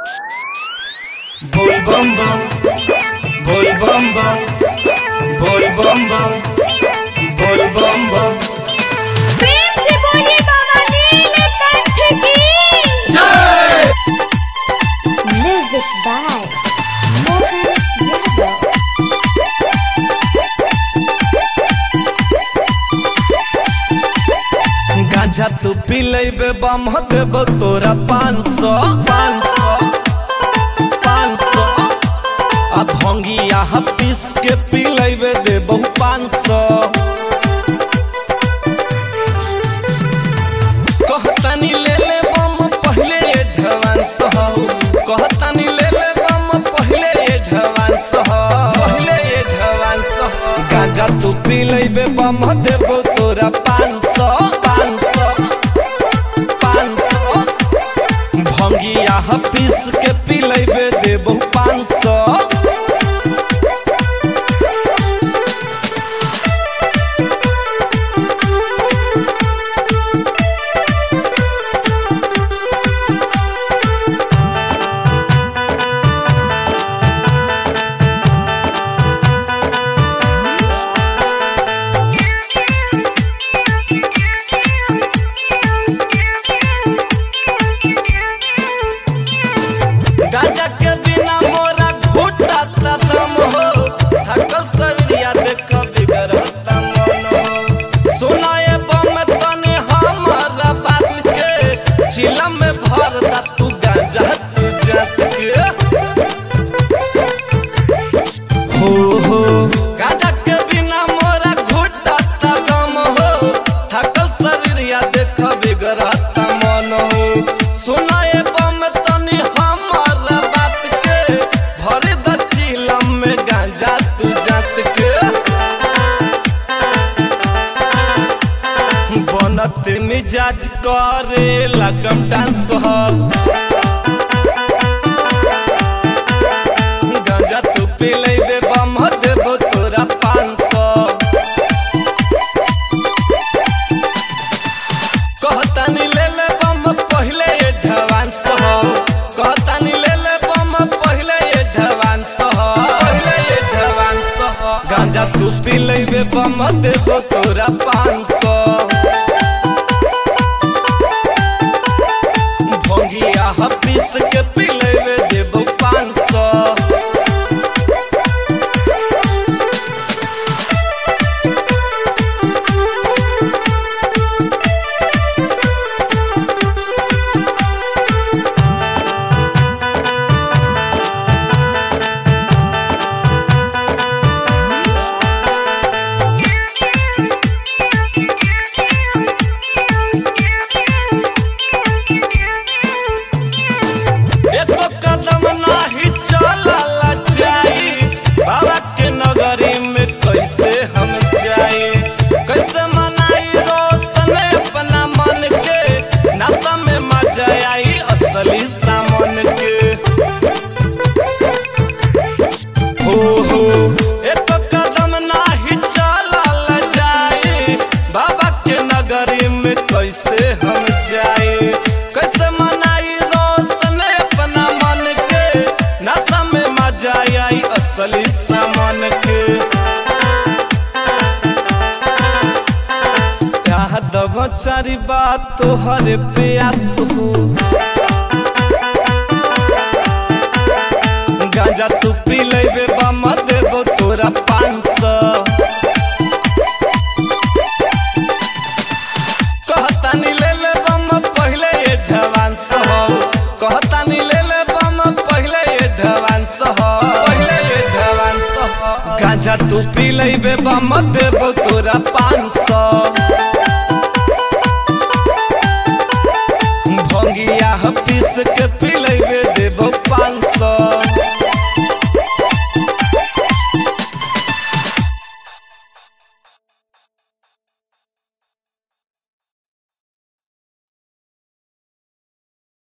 बोल बम बम, बोल बम बम, बोल बम बम, बोल बम बम। प्रेम से बोलिए बाबा नीलकंठ की जय। Music by Mohan Yadav. गांजा तू पी लेबे बम देबो तोरा 500 आ भंगिया पीस के पी लेबे देबो 500। कहतानी ले ले बम पहले एडवांस हो, कहतानी ले ले बम पहले एडवांस हो, पहले एडवांस हो। गांजा तू पी लेबे बम देबो तोरा 500 भंगिया पीस के पी लेबे देबो 500। गांजा के बिना मोरा घुटा दम हो, थकल शरीरिया देख बिगड़ता मन हो। सुनाए बम तनी हमारा बात के, चिलम में भर दा तू गांजा तू जात के। हो गांजा के बिना मोरा घुटा दम हो, थकल शरीरिया देख बिगड़ता मन हो। सुनाए बम तनी हमारा बात के, भर द चिलम में गांजा तू जात के। बनत मिजाज करे लगम डांस हो, गांजा तू पी लेबे बम देबो तोरा 500। कहतानी ले ले बम पहले एडवांस हो, कहतानी ले ले बम पहले एडवांस हो, पहले एडवांस हो। गांजा तू पी लेबे बम देबो तोरा 500। भंगिया पीस के पी लेबे देबो 500। एको कदम नाही चलला जाई, बाबा के नगरी में कैसे हम जाई। कैसे मनाई रोशन अपना मन के, नशा में मजा आई असली सामान के। हो एको कदम नाही चलला जाई, बाबा के नगरी में कैसे हम जाई। कैसे मनाई रोशन अपना मन के, नशा में मजा आई असली सामान के। यादव चारी बात तोहरे प्यास हो, गांजा तू पी लेबे बम देबो तोरा 500। कहतानी ले ले बम पहले एडवांस हो, कहतानी ले ले बम पहले एडवांस हो, पहले एडवांस हो। गांजा तू पी लेबे बम देबो तोरा 500। भंगिया पीस के